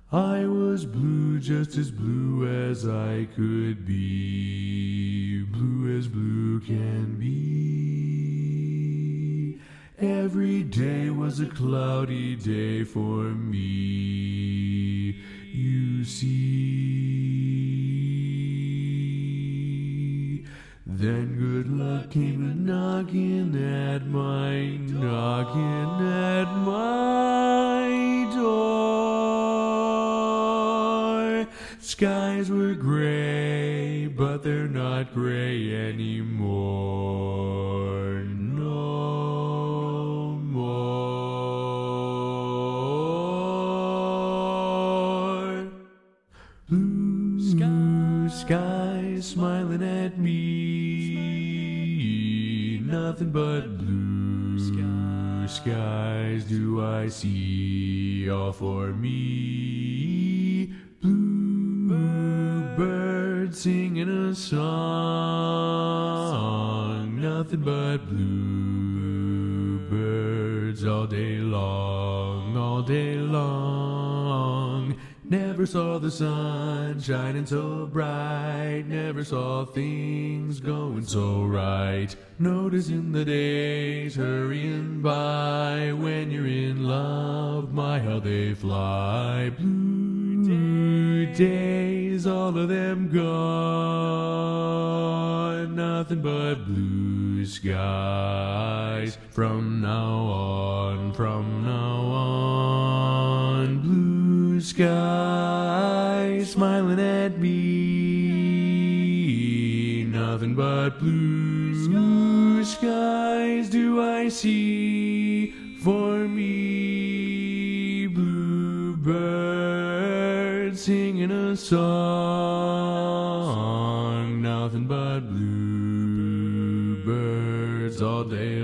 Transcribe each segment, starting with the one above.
I was blue, just as blue as I could be, blue as blue can be. Every day was a cloudy day for me, you see. Then good luck came knocking at my door. Skies were gray, but they're not gray anymore. No more. Blue skies smiling at me. Nothing but blue skies do I see, all for me. Blue birds singing a song. Nothing but blue birds all day long, all day long. Never saw the sun shining so bright, never saw things going so right. Noticing the days hurrying by, when you're in love, my how they fly. Blue days, all of them gone, nothing but blue skies from now on, from now on. Blue skies smiling at me. Nothing but blue skies do I see for me. Blue birds singing a song. Nothing but blue birds all day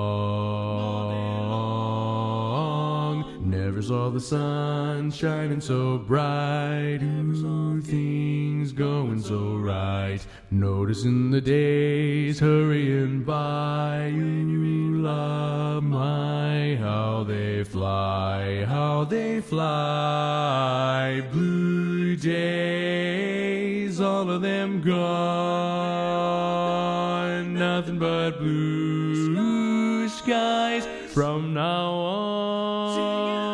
long. Never saw the sun shining so bright. Ooh, things going so right. Noticing the days hurrying by. You love my how they fly, how they fly. Blue days, all of them gone. Nothing but blue skies from now on.